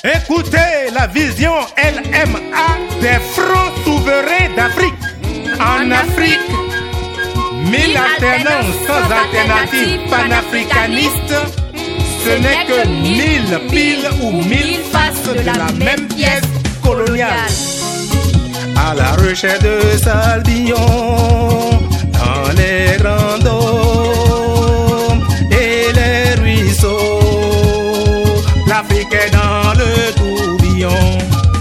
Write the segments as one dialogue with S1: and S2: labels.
S1: Écoutez la vision LMA des fronts souverains d'Afrique. En Afrique, 1000 alternances sans alternative panafricaniste, ce n'est que 1000 piles ou 1000 faces de la même pièce coloniale. À la recherche de Salbillon, dans les grands dômes et les ruisseaux, l'Afrique est dans le tourbillon.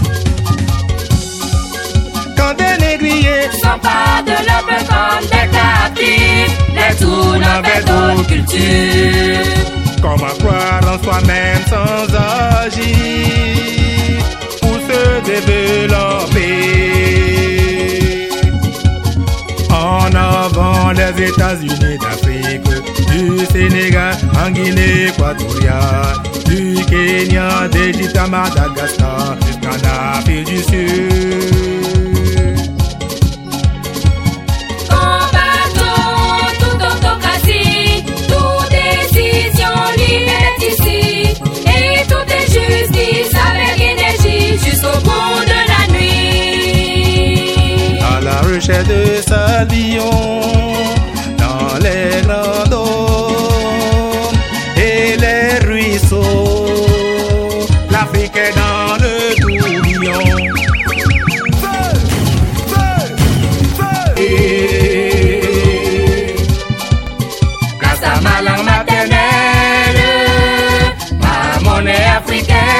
S1: Quand des négriers
S2: s'emparent de leur peuple comme des captifs, les tournent vers d'autres cultures.
S1: Comment croire en soi-même sans agir pour se développer? En avant les États-Unis d'Afrique, du Sénégal en Guinée équatoriale, du Kenya, d'Égypte à Madagascar, jusqu'en Afrique du Sud. Recherche de Salbillon dans les grands dômes et les ruisseaux, l'Afrique est dans le tourbillon. Feu, feu, feu.
S2: Grâce à ma langue maternelle, ma monnaie africaine.